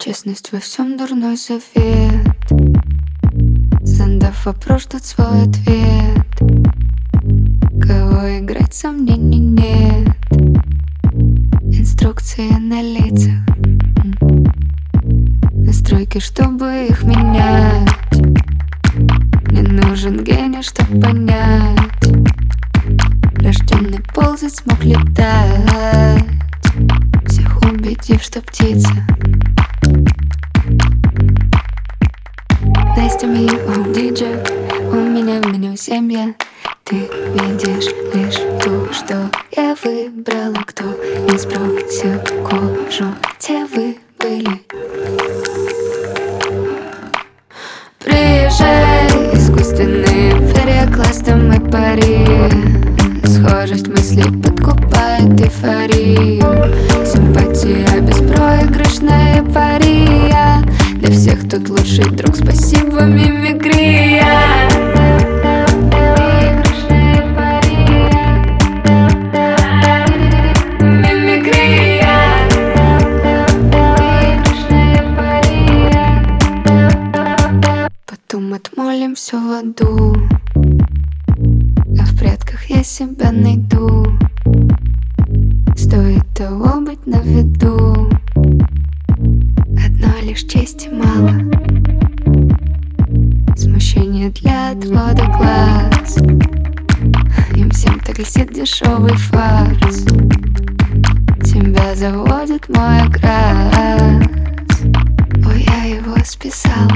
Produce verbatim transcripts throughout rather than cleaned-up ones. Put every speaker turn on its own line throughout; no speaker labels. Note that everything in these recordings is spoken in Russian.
Честность во всем дурной совет. Задав вопрос, ждут свой ответ. Кого играть, сомнений нет. Инструкции на лицах, настройки, чтобы их менять. Не нужен гений, чтоб понять. Рожденный ползать, смог летать, всех убедив, что птица. Nice to meet you, диджей. У меня в меню семья. Ты видишь лишь то, что я выбрала. Кто не сбросил кожу, те вы были. Приезжай, искусственные перекласты, мы пари. Схожесть мыслей подкупает эйфорию. Симпатия, беспроигрышная пария. Для всех тут лучший друг, спасибо, мимикрия. Потом отмолим все в аду, а в предках я себя найду. Стоит того быть на виду. Одной лишь чести мало. Смущение для отвода глаз. Им всем так льстит дешевый фарс. Тебя заводит мой окрас. Ой, я его списала.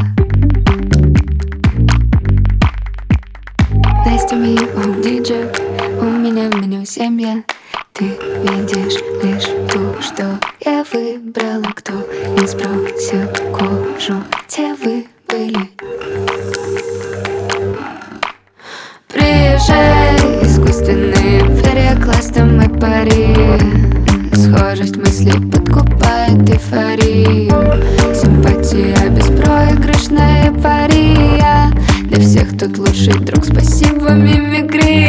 Nice to meet you, диджей. У меня в меню семья. Ты видишь лишь то, что я выбрала. Кто не сбросил кожу, те вы были. Приезжай, искусственные перекласты, мы пари. Схожесть мыслей подкупает эйфорию. Симпатия, беспроигрышная пария. Для всех тут лучший друг, спасибо, мимикрия.